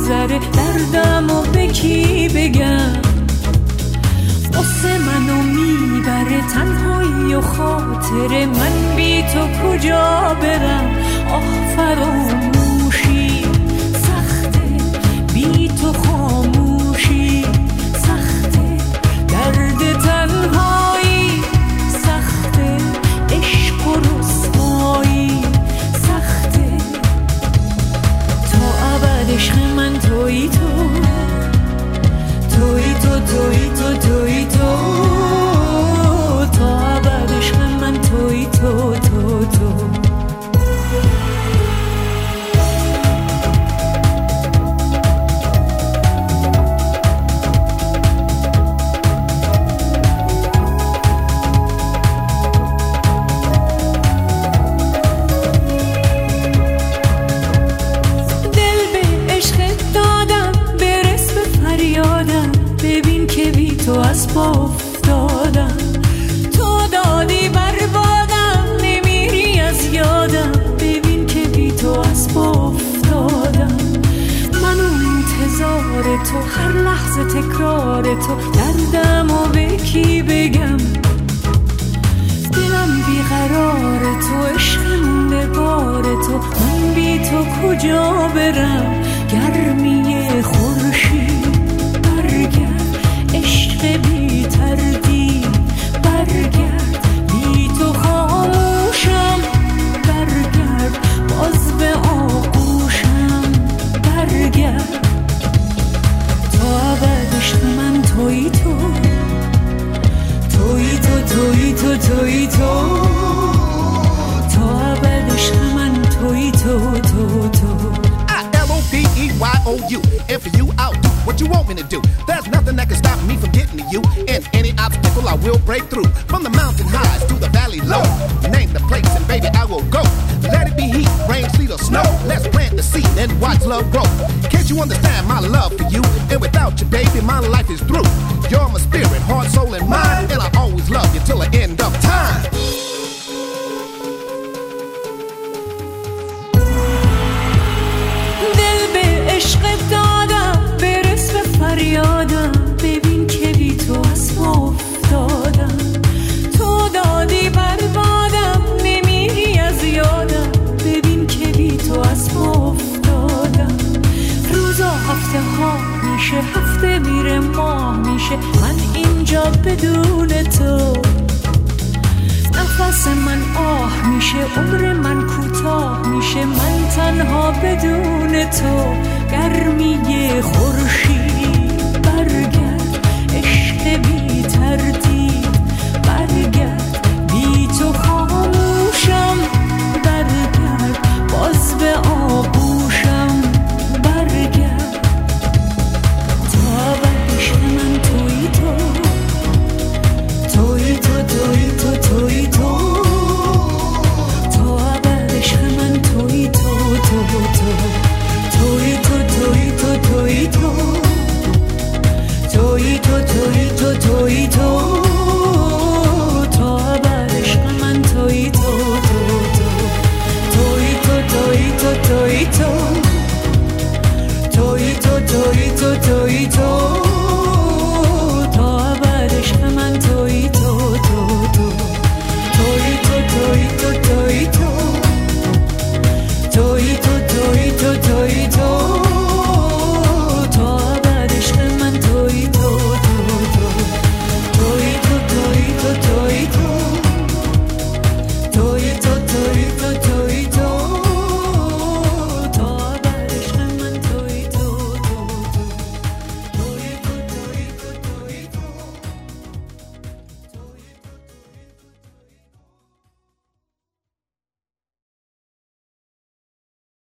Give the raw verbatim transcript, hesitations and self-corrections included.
میگذره، دردم و به کی بگم؟ قصه منو میبره تنهایی و خاطره، من بی تو کجا برم؟ آه فراموشی سخته، بی تو خاموشی سخته، درد تنهایی سخته، عشق و رسوایی سخته. تا ابد عشق من تویی تو، تویی تو تویی تو تویی تو، تا ابد عشق من تویی تو تو تو. تو از پا افتادم، تو دادی بربادم، نمیری از یادم، ببین که بی تو از پا افتادم. من انتظار تو، هر لحظه تکرار تو، دردم و به کی بگم؟ دلم بیقرار تو، عشقم به بار تو، من بی تو کجا برم؟ گرمی خورشید برگرد، عشق بی تردید برگرد، بی تو خاموشم برگرد، باز به آغوشم برگرد. تا ابد عشق من تویی تو، تویی تو تویی تو تویی تو، تا ابد عشق من تویی تو تو تو. D E Y O U. And for you, I'll do what you want me to do. There's nothing that can stop me from getting to you. And any obstacle I will break through. From the mountain highs to the valley low. Name the place and baby I will go. Let it be heat, rain, sleet or snow. Let's plant the seed and watch love grow. Can't you understand my love for you? And without you, baby, my life is through. You're my spirit, heart, soul and mind. And I always love you till the end of time. عشق دادم برس به فریادم، ببین که بی تو از پا افتادم. تو دادی بربادم، نمیری از یادم، ببین که بی تو از پا افتادم. روزا هفته ها میشه، هفته میره ماه میشه، من اینجا بدون تو. نفس من آه میشه، عمر من کوتاه میشه، من تنها بدون تو. گرمی خورشید برگرد، عشق بی تردید